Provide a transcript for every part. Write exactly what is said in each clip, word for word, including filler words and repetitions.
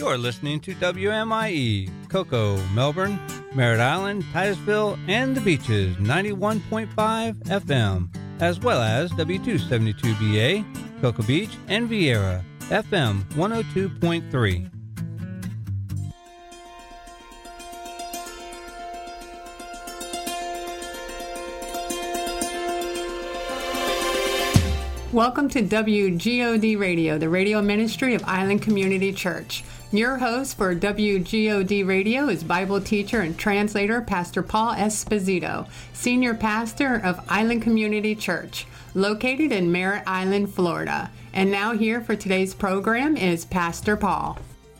You're listening to W M I E, Cocoa, Melbourne, Merritt Island, Titusville, and the Beaches, ninety-one point five F M, as well as W two seventy-two B A, Cocoa Beach, and Vieira, F M one oh two point three. Welcome to W G O D Radio, the radio ministry of Island Community Church. Your host for W G O D Radio is Bible teacher and translator Pastor Paul Esposito, senior pastor of Island Community Church, located in Merritt Island, Florida. And now here for today's program is Pastor Paul.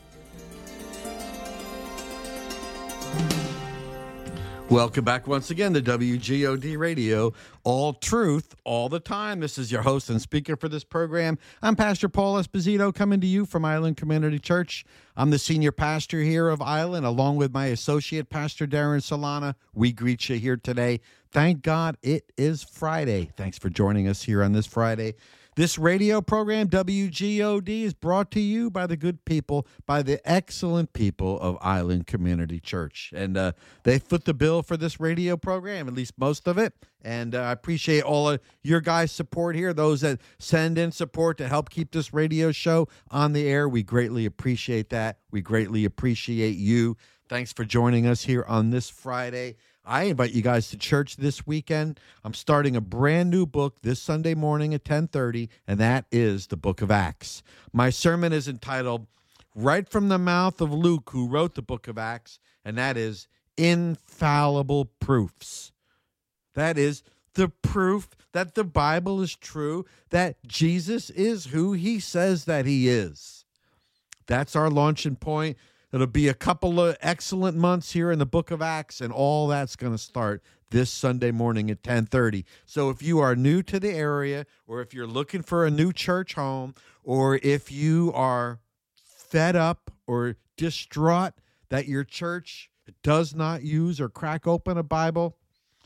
Welcome back once again to W G O D Radio, all truth, all the time. This is your host and speaker for this program. I'm Pastor Paul Esposito, coming to you from Island Community Church. I'm the senior pastor here of Island, along with my associate pastor, Darren Solana. We greet you here today. Thank God it is Friday. Thanks for joining us here on this Friday. This radio program, W G O D, is brought to you by the good people, by the excellent people of Island Community Church. And uh, they foot the bill for this radio program, at least most of it. And uh, I appreciate all of your guys' support here, those that send in support to help keep this radio show on the air. We greatly appreciate that. We greatly appreciate you. Thanks for joining us here on this Friday. I invite you guys to church this weekend. I'm starting a brand new book this Sunday morning at ten thirty, and that is the Book of Acts. My sermon is entitled, right from the mouth of Luke, who wrote the Book of Acts, and that is Infallible Proofs. That is the proof that the Bible is true, that Jesus is who he says that he is. That's our launching point. It'll be a couple of excellent months here in the Book of Acts, and all that's going to start this Sunday morning at ten thirty. So if you are new to the area, or if you're looking for a new church home, or if you are fed up or distraught that your church does not use or crack open a Bible,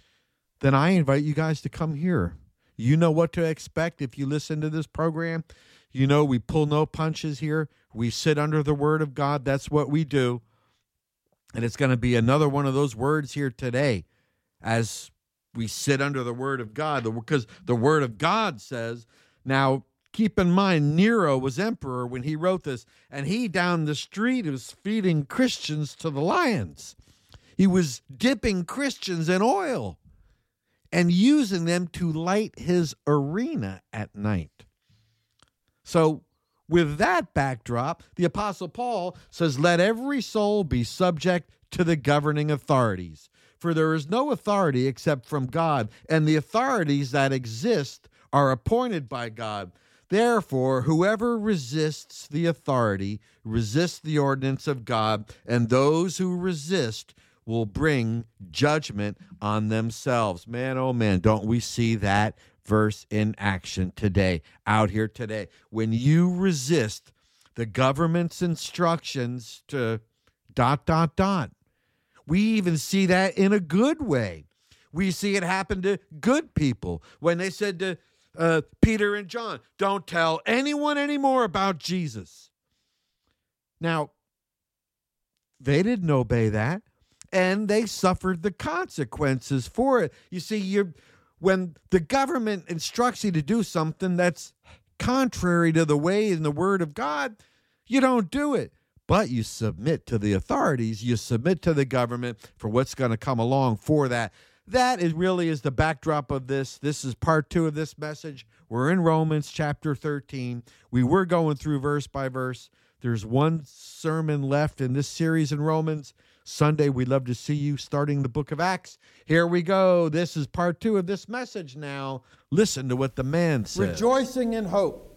then I invite you guys to come here. You know what to expect if you listen to this program. You know, we pull no punches here. We sit under the Word of God. That's what we do. And it's going to be another one of those words here today as we sit under the Word of God. Because the Word of God says, now keep in mind, Nero was emperor when he wrote this, and he down the street was feeding Christians to the lions. He was dipping Christians in oil and using them to light his arena at night. So with that backdrop, the Apostle Paul says, let every soul be subject to the governing authorities, for there is no authority except from God, and the authorities that exist are appointed by God. Therefore, whoever resists the authority resists the ordinance of God, and those who resist will bring judgment on themselves. Man, oh man, don't we see that verse in action today, out here today? When you resist the government's instructions to dot, dot, dot. We even see that in a good way. We see it happen to good people when they said to uh, Peter and John, don't tell anyone anymore about Jesus. Now, they didn't obey that, and they suffered the consequences for it. You see, you're when the government instructs you to do something that's contrary to the way in the Word of God, you don't do it. But you submit to the authorities. You submit to the government for what's going to come along for that. That is really is the backdrop of this. This is part two of this message. We're in Romans chapter thirteen. We were going through verse by verse. There's one sermon left in this series in Romans. Sunday, we'd love to see you starting the book of Acts. Here we go. This is part two of this message now. Listen to what the man said. Rejoicing in hope.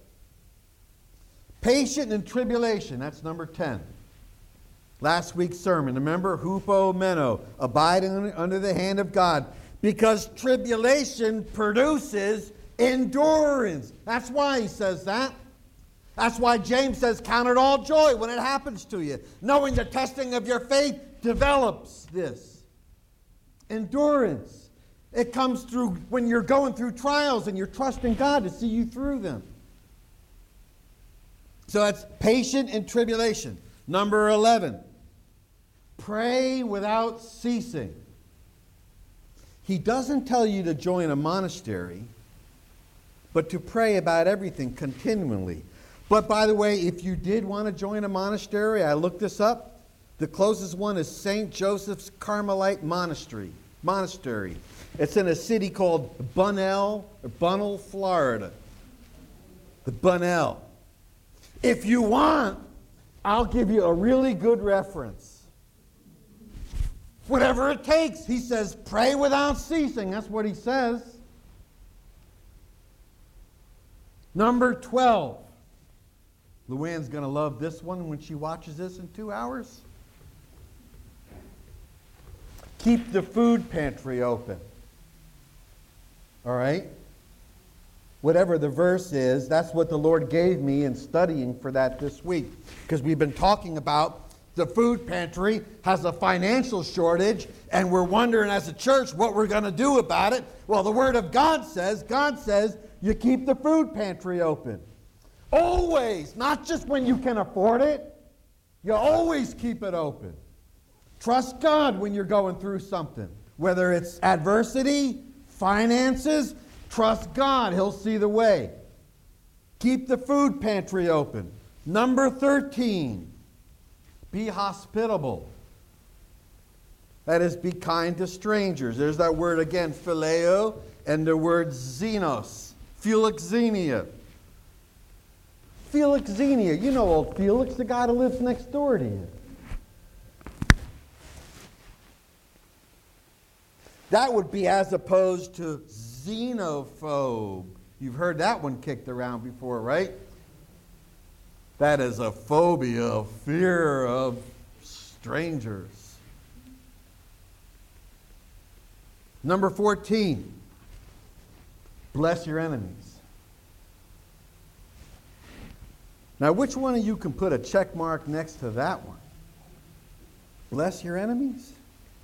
Patient in tribulation. That's number ten. Last week's sermon, remember? Hupomeno, abiding under the hand of God. Because tribulation produces endurance. That's why he says that. That's why James says, count it all joy when it happens to you, knowing the testing of your faith develops this. Endurance. It comes through when you're going through trials and you're trusting God to see you through them. So that's patient in tribulation. Number eleven, pray without ceasing. He doesn't tell you to join a monastery, but to pray about everything continually. But by the way, if you did want to join a monastery, I looked this up. The closest one is Saint Joseph's Carmelite Monastery. Monastery. It's in a city called Bunnell, or Bunnell, Florida. The Bunnell. If you want, I'll give you a really good reference. Whatever it takes, he says, pray without ceasing. That's what he says. Number twelve. Luann's going to love this one when she watches this in two hours. Keep the food pantry open. All right? Whatever the verse is, that's what the Lord gave me in studying for that this week. Because we've been talking about the food pantry has a financial shortage, and we're wondering as a church what we're going to do about it. Well, the Word of God says, God says, you keep the food pantry open. Always, not just when you can afford it. You always keep it open. Trust God when you're going through something. Whether it's adversity, finances, trust God. He'll see the way. Keep the food pantry open. Number thirteen, be hospitable. That is, be kind to strangers. There's that word again, phileo, and the word xenos, philoxenia. Philoxenia. You know old Felix, the guy that lives next door to you. That would be as opposed to xenophobe. You've heard that one kicked around before, right? That is a phobia, a fear of strangers. Number fourteen, bless your enemies. Now, which one of you can put a check mark next to that one? Bless your enemies?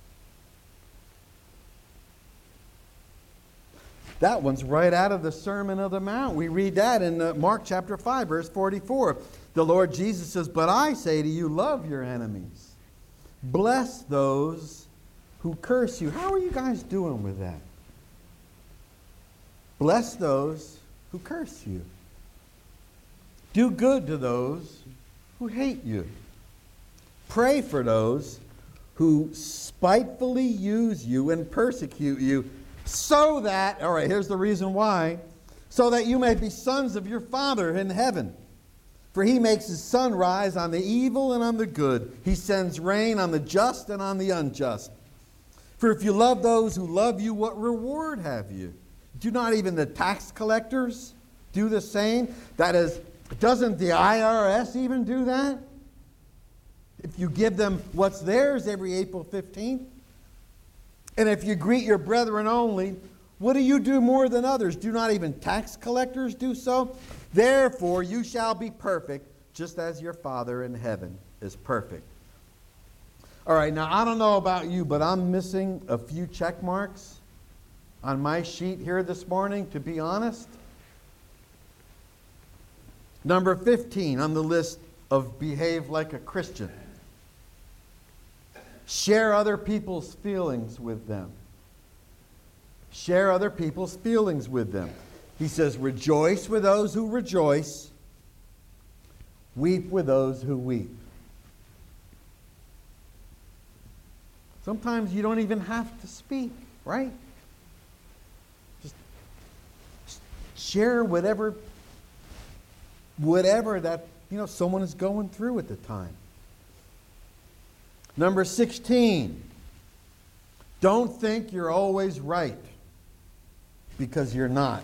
That one's right out of the Sermon on the Mount. We read that in uh, Mark chapter five, verse forty-four. The Lord Jesus says, but I say to you, love your enemies. Bless those who curse you. How are you guys doing with that? Bless those who curse you. Do good to those who hate you. Pray for those who spitefully use you and persecute you, so that, all right, here's the reason why, so that you may be sons of your Father in heaven. For he makes his sun rise on the evil and on the good. He sends rain on the just and on the unjust. For if you love those who love you, what reward have you? Do not even the tax collectors do the same? That is, doesn't the I R S even do that? If you give them what's theirs every April fifteenth? And if you greet your brethren only, what do you do more than others? Do not even tax collectors do so? Therefore you shall be perfect, just as your Father in heaven is perfect. All right, now I don't know about you, but I'm missing a few check marks on my sheet here this morning, to be honest. Number fifteen on the list of behave like a Christian. Share other people's feelings with them. Share other people's feelings with them. He says, rejoice with those who rejoice. Weep with those who weep. Sometimes you don't even have to speak, right? Just share whatever, whatever that, you know, someone is going through at the time. Number sixteen, don't think you're always right, because you're not.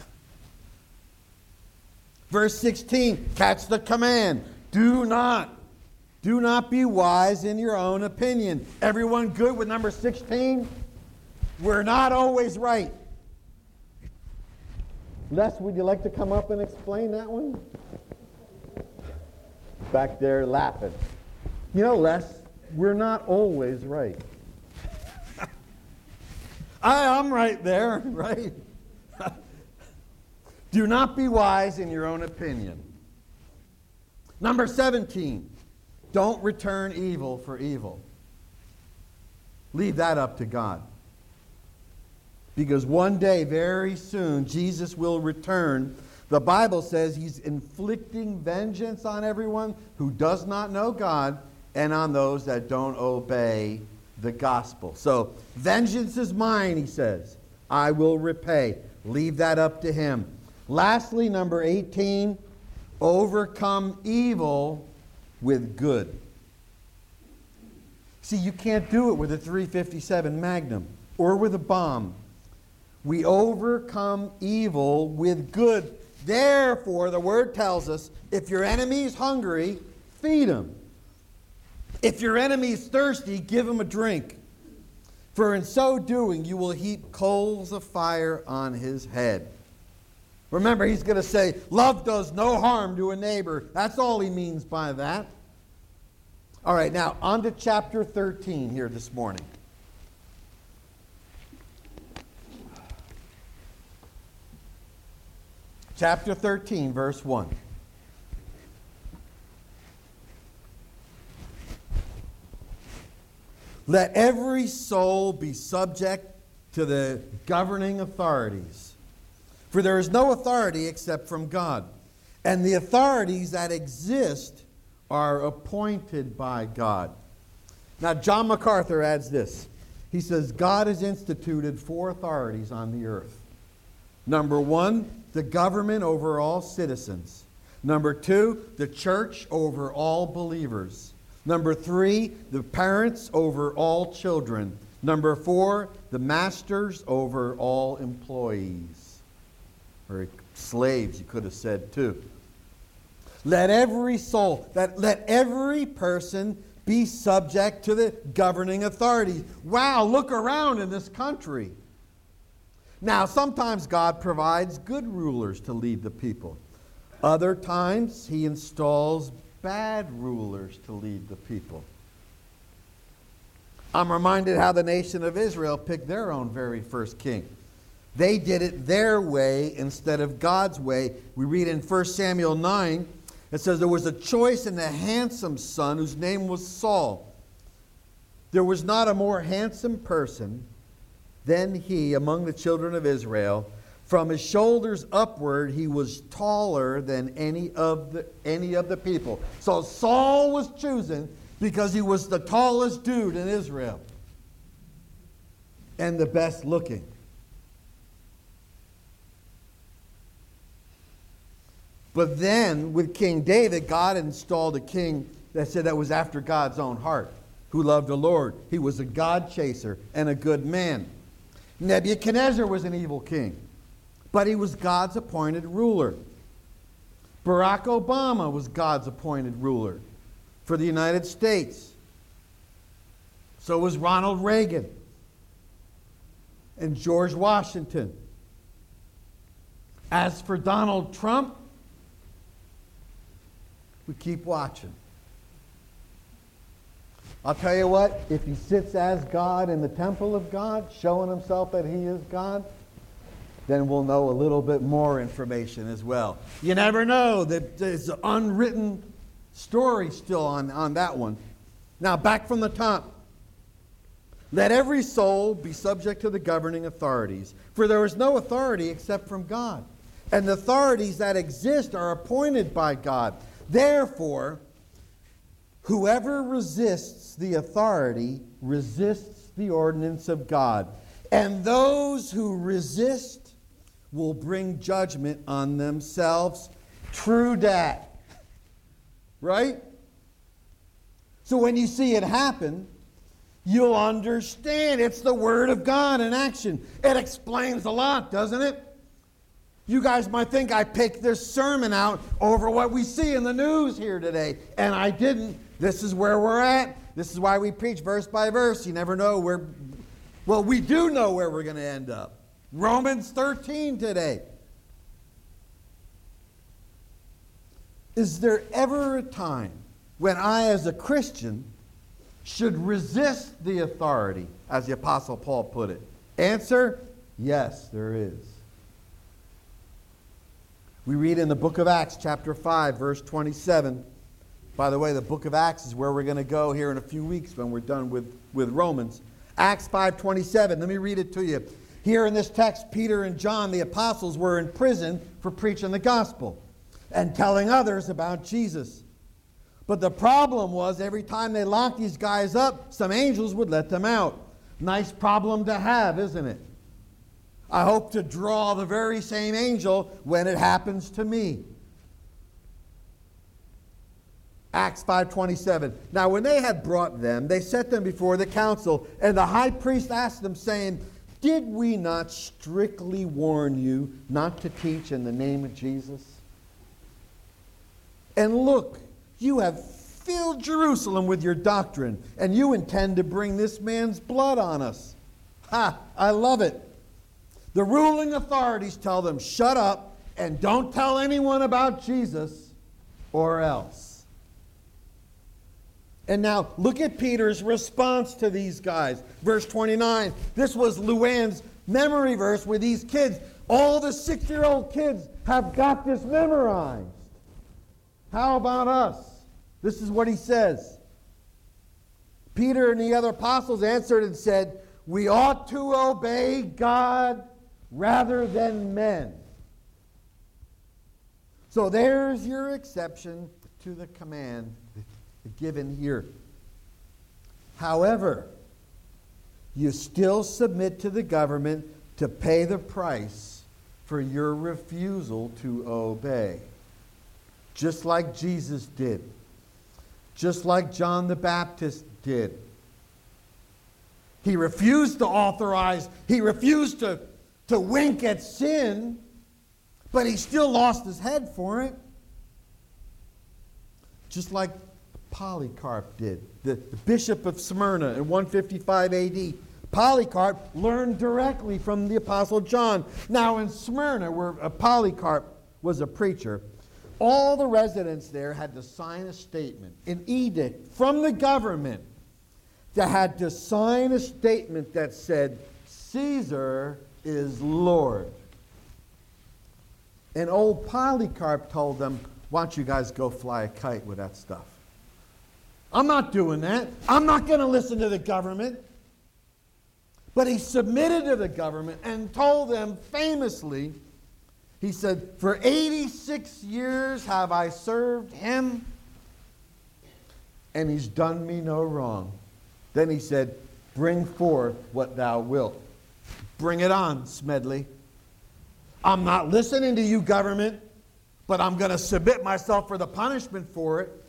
Verse sixteen, catch the command. Do not. Do not be wise in your own opinion. Everyone good with number sixteen? We're not always right. Les, would you like to come up and explain that one? Back there laughing. You know, Les, we're not always right. I, I'm right there, right? Do not be wise in your own opinion. Number seventeen, Don't return evil for evil. Leave that up to God. Because one day, very soon, Jesus will return. The Bible says he's inflicting vengeance on everyone who does not know God and on those that don't obey the gospel. So, vengeance is mine, he says. I will repay. Leave that up to him. Lastly, number eighteen, overcome evil with good. See, you can't do it with a three fifty-seven Magnum or with a bomb. We overcome evil with good. Therefore, the word tells us, if your enemy is hungry, feed him. If your enemy is thirsty, give him a drink. For in so doing, you will heap coals of fire on his head. Remember, he's going to say, love does no harm to a neighbor. That's all he means by that. All right, now on to chapter thirteen here this morning. Chapter thirteen, verse one. Let every soul be subject to the governing authorities. For there is no authority except from God. And the authorities that exist are appointed by God. Now, John MacArthur adds this. He says, God has instituted four authorities on the earth. Number one, the government over all citizens. Number two, the church over all believers. Number three, the parents over all children. Number four, the masters over all employees. Or slaves, you could have said too. Let every soul, that let every person be subject to the governing authorities. Wow, look around in this country. Now, sometimes God provides good rulers to lead the people. Other times, he installs bad rulers to lead the people. I'm reminded how the nation of Israel picked their own very first king. They did it their way instead of God's way. We read in First Samuel nine, it says, there was a choice and a handsome son whose name was Saul. There was not a more handsome person than he among the children of Israel. From his shoulders upward, he was taller than any of the any of the people. So Saul was chosen because he was the tallest dude in Israel and the best looking. But then with King David, God installed a king that said that was after God's own heart, who loved the Lord. He was a God chaser and a good man. Nebuchadnezzar was an evil king, but he was God's appointed ruler. Barack Obama was God's appointed ruler for the United States. So was Ronald Reagan and George Washington. As for Donald Trump, we keep watching. I'll tell you what, if he sits as God in the temple of God, showing himself that he is God, then we'll know a little bit more information as well. You never know. There's an unwritten story still on, on that one. Now, back from the top. Let every soul be subject to the governing authorities, for there is no authority except from God. And the authorities that exist are appointed by God. Therefore, whoever resists the authority resists the ordinance of God. And those who resist will bring judgment on themselves. True dat. Right? So when you see it happen, you'll understand it's the Word of God in action. It explains a lot, doesn't it? You guys might think I picked this sermon out over what we see in the news here today, and I didn't. This is where we're at. This is why we preach verse by verse. You never know where, well, we do know where we're going to end up. Romans thirteen today. Is there ever a time when I, as a Christian, should resist the authority, as the Apostle Paul put it? Answer, yes, there is. We read in the book of Acts, chapter five, verse twenty-seven, By the way, the book of Acts is where we're going to go here in a few weeks when we're done with, with Romans. Acts five twenty-seven, let me read it to you. Here in this text, Peter and John, the apostles, were in prison for preaching the gospel and telling others about Jesus. But the problem was every time they locked these guys up, some angels would let them out. Nice problem to have, isn't it? I hope to draw the very same angel when it happens to me. Acts five twenty-seven. Now when they had brought them, they set them before the council, and the high priest asked them, saying, "Did we not strictly warn you not to teach in the name of Jesus? And look, you have filled Jerusalem with your doctrine, and you intend to bring this man's blood on us." Ha! I love it. The ruling authorities tell them, shut up and don't tell anyone about Jesus or else. And now look at Peter's response to these guys. Verse twenty-nine. This was Luann's memory verse with these kids. All the six-year-old kids have got this memorized. How about us? This is what he says. Peter and the other apostles answered and said, "We ought to obey God rather than men." So there's your exception to the command given here. However, you still submit to the government to pay the price for your refusal to obey. Just like Jesus did. Just like John the Baptist did. He refused to authorize, he refused to, to wink at sin, but he still lost his head for it. Just like Polycarp did, the, the bishop of Smyrna in one fifty-five A D. Polycarp learned directly from the Apostle John. Now in Smyrna, where Polycarp was a preacher, all the residents there had to sign a statement, an edict from the government. They had to sign a statement that said, "Caesar is Lord." And old Polycarp told them, "Why don't you guys go fly a kite with that stuff? I'm not doing that. I'm not going to listen to the government." But he submitted to the government and told them famously, he said, "For eighty-six years have I served him, and he's done me no wrong." Then he said, "Bring forth what thou wilt." Bring it on, Smedley. I'm not listening to you, government, but I'm going to submit myself for the punishment for it.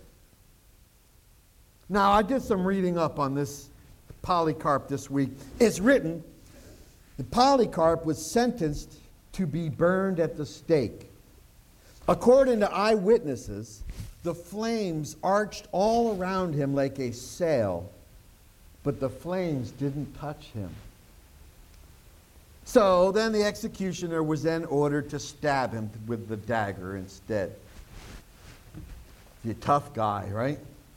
Now, I did some reading up on this Polycarp this week. It's written that Polycarp was sentenced to be burned at the stake. According to eyewitnesses, the flames arched all around him like a sail, but the flames didn't touch him. So then the executioner was then ordered to stab him with the dagger instead. You're a tough guy, right?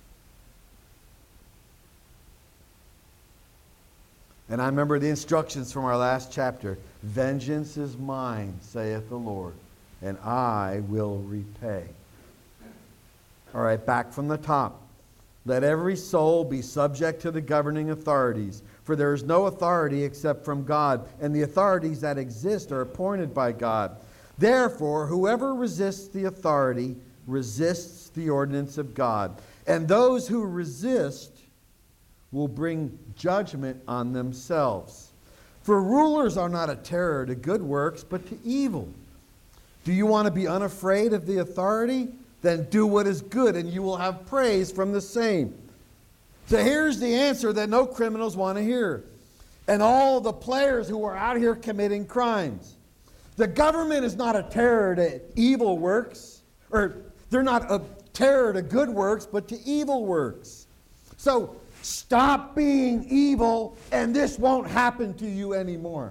And I remember the instructions from our last chapter. "Vengeance is mine, saith the Lord, and I will repay." All right, back from the top. "Let every soul be subject to the governing authorities, for there is no authority except from God, and the authorities that exist are appointed by God. Therefore, whoever resists the authority resists the ordinance of God, and those who resist will bring judgment on themselves. For rulers are not a terror to good works, but to evil. Do you want to be unafraid of the authority? Then do what is good, and you will have praise from the same." So here's the answer that no criminals want to hear. And all the players who are out here committing crimes. The government is not a terror to evil works, or they're not a terror to good works, but to evil works. So stop being evil, and this won't happen to you anymore.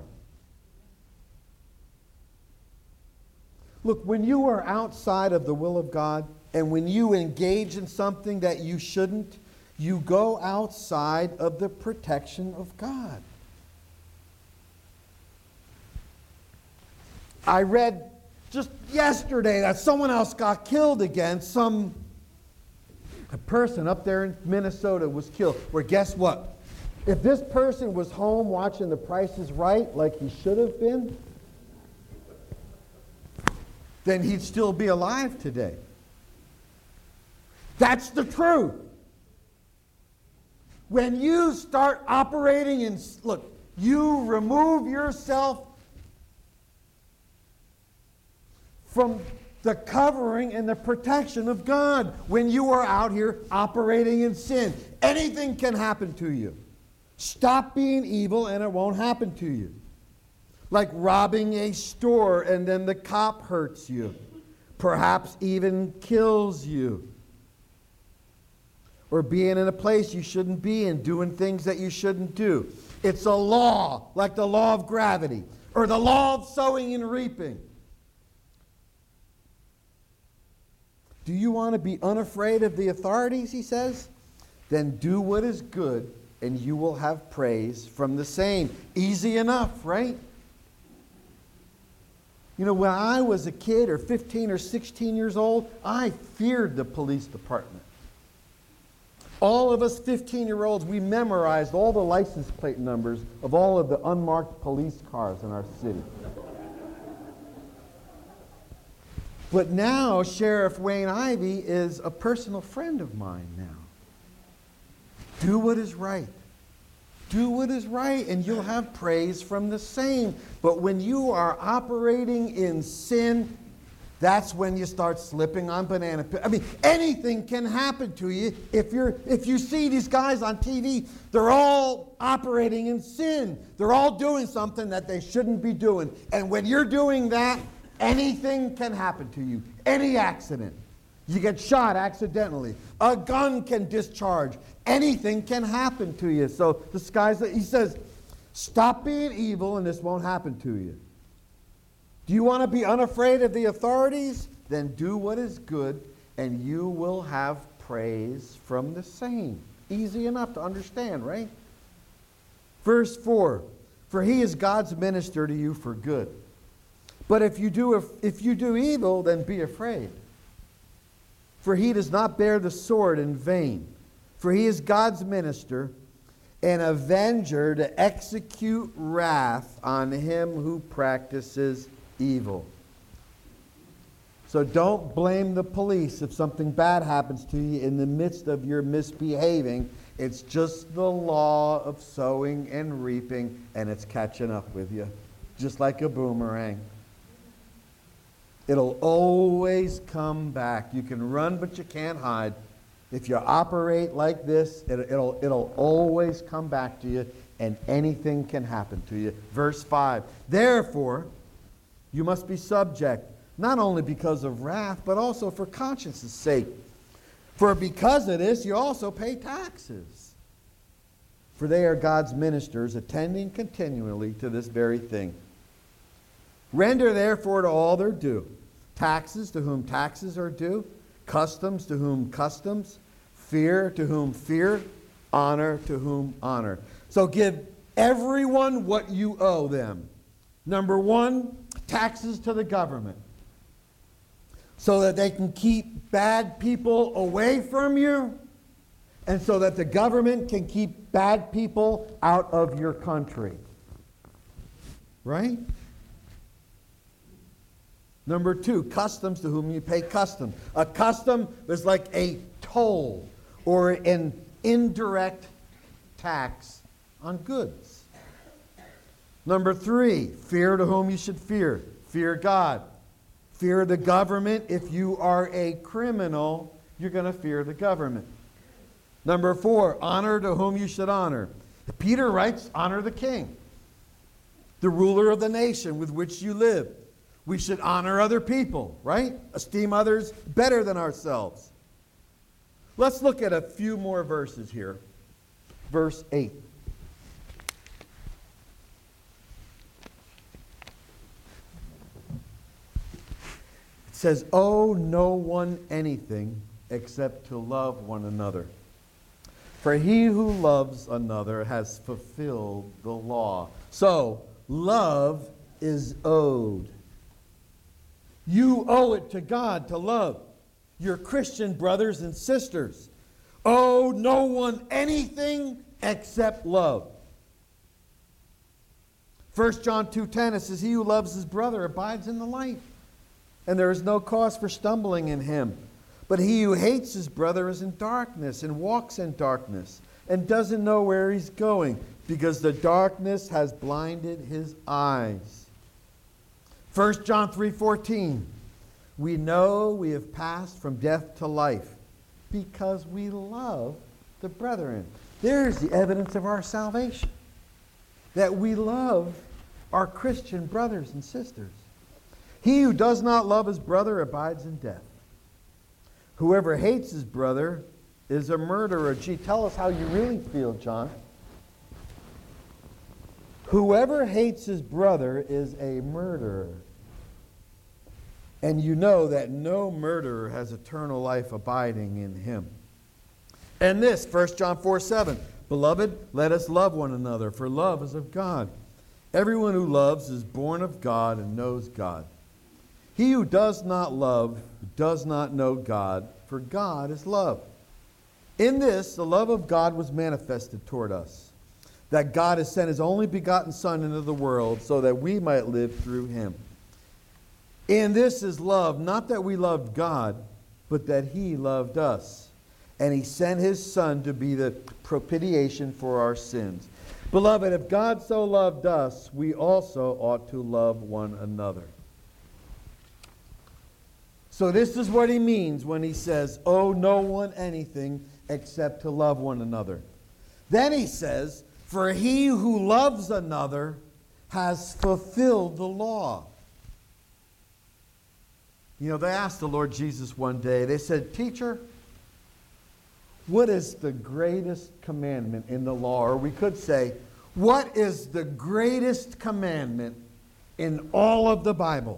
Look, when you are outside of the will of God, and when you engage in something that you shouldn't, you go outside of the protection of God. I read just yesterday that someone else got killed again. Some A person up there in Minnesota was killed, where guess what? If this person was home watching The Price is Right like he should have been, then he'd still be alive today. That's the truth. When you start operating in, look, you remove yourself from the covering and the protection of God when you are out here operating in sin. Anything can happen to you. Stop being evil and it won't happen to you. Like robbing a store and then the cop hurts you. Perhaps even kills you. Or being in a place you shouldn't be in, doing things that you shouldn't do. It's a law, like the law of gravity, or the law of sowing and reaping. Do you want to be unafraid of the authorities, he says? Then do what is good, and you will have praise from the same. Easy enough, right? You know, when I was a kid, or fifteen or sixteen years old, I feared the police department. All of us fifteen-year-olds, we memorized all the license plate numbers of all of the unmarked police cars in our city. But now, Sheriff Wayne Ivey is a personal friend of mine now. Do what is right. Do what is right, and you'll have praise from the same. But when you are operating in sin, that's when you start slipping on banana peel. I mean, anything can happen to you if you're if you see these guys on T V. They're all operating in sin. They're all doing something that they shouldn't be doing. And when you're doing that, anything can happen to you. Any accident. You get shot accidentally. A gun can discharge. Anything can happen to you. So this guy's, he says, stop being evil and this won't happen to you. Do you want to be unafraid of the authorities? Then do what is good, and you will have praise from the same. Easy enough to understand, right? Verse four, for he is God's minister to you for good. But if you do if you do evil, then be afraid. For he does not bear the sword in vain. For he is God's minister, an avenger to execute wrath on him who practices evil. So don't blame the police if something bad happens to you in the midst of your misbehaving. It's just the law of sowing and reaping, and it's catching up with you, just like a boomerang. It'll always come back. You can run, but you can't hide. If you operate like this, it, it'll, it'll always come back to you, and anything can happen to you. Verse five, therefore, you must be subject, not only because of wrath, but also for conscience' sake. For because of this, you also pay taxes. For they are God's ministers, attending continually to this very thing. Render therefore to all their due. Taxes to whom taxes are due. Customs to whom customs. Fear to whom fear. Honor to whom honor. So give everyone what you owe them. Number one, taxes to the government, so that they can keep bad people away from you, and so that the government can keep bad people out of your country. Right? Number two, customs to whom you pay customs. A custom is like a toll or an indirect tax on goods. Number three, fear to whom you should fear. Fear God. Fear the government. If you are a criminal, you're going to fear the government. Number four, honor to whom you should honor. Peter writes, honor the king, the ruler of the nation with which you live. We should honor other people, right? Esteem others better than ourselves. Let's look at a few more verses here. Verse eight. It says, owe no one anything except to love one another. For he who loves another has fulfilled the law. So, love is owed. You owe it to God to love your Christian brothers and sisters. owe no one anything except love. First John two ten, it says, he who loves his brother abides in the light, and there is no cause for stumbling in him. But he who hates his brother is in darkness and walks in darkness and doesn't know where he's going, because the darkness has blinded his eyes. First John three fourteen, we know we have passed from death to life because we love the brethren. There's the evidence of our salvation, that we love our Christian brothers and sisters. He who does not love his brother abides in death. Whoever hates his brother is a murderer. Gee, tell us how you really feel, John. Whoever hates his brother is a murderer. And you know that no murderer has eternal life abiding in him. And this, First John four seven, beloved, let us love one another, for love is of God. Everyone who loves is born of God and knows God. He who does not love does not know God, for God is love. In this, the love of God was manifested toward us, that God has sent his only begotten Son into the world so that we might live through him. In this is love, not that we loved God, but that he loved us. And he sent his Son to be the propitiation for our sins. Beloved, if God so loved us, we also ought to love one another. So this is what he means when he says, owe no one anything except to love one another. Then he says, for he who loves another has fulfilled the law. You know, they asked the Lord Jesus one day, they said, teacher, what is the greatest commandment in the law? Or we could say, what is the greatest commandment in all of the Bible?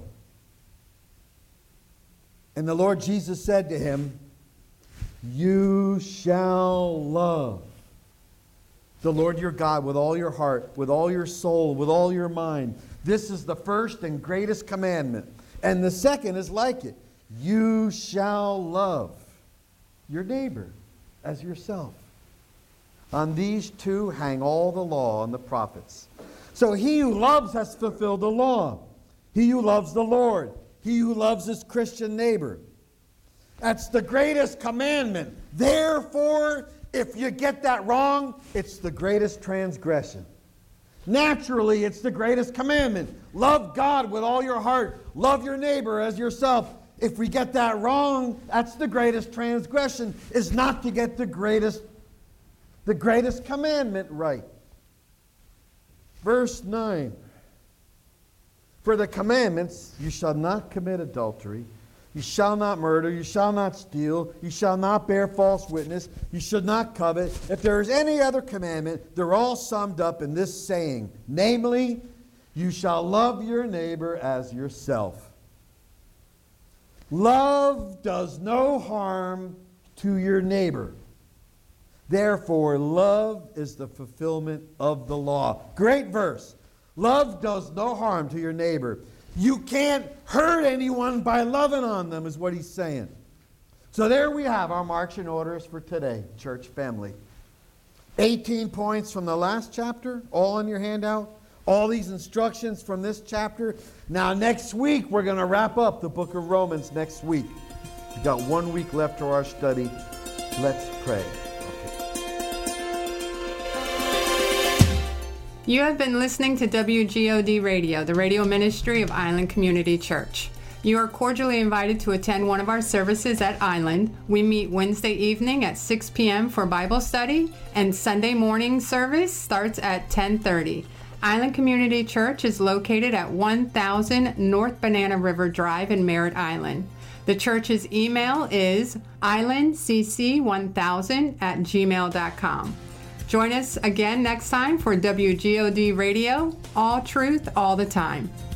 And the Lord Jesus said to him, you shall love the Lord your God with all your heart, with all your soul, with all your mind. This is the first and greatest commandment. And the second is like it. You shall love your neighbor as yourself. On these two hang all the law and the prophets. So he who loves has fulfilled the law. He who loves the Lord. He who loves his Christian neighbor. That's the greatest commandment. Therefore, if you get that wrong, it's the greatest transgression. Naturally, it's the greatest commandment. Love God with all your heart. Love your neighbor as yourself. If we get that wrong, that's the greatest transgression, is not to get the greatest, the greatest commandment right. Verse nine. For the commandments, you shall not commit adultery, you shall not murder, you shall not steal, you shall not bear false witness, you should not covet. If there is any other commandment, they're all summed up in this saying, namely, you shall love your neighbor as yourself. Love does no harm to your neighbor. Therefore, love is the fulfillment of the law. Great verse. Love does no harm to your neighbor. You can't hurt anyone by loving on them, is what he's saying. So there we have our marching orders for today, church family. eighteen points from the last chapter, all in your handout. All these instructions from this chapter. Now next week, we're going to wrap up the book of Romans next week. We've got one week left to our study. Let's pray. You have been listening to W G O D Radio, the radio ministry of Island Community Church. You are cordially invited to attend one of our services at Island. We meet Wednesday evening at six p.m. for Bible study, and Sunday morning service starts at ten thirty. Island Community Church is located at one thousand North Banana River Drive in Merritt Island. The church's email is island c c one thousand at gmail dot com. Join us again next time for W G O D Radio, all truth, all the time.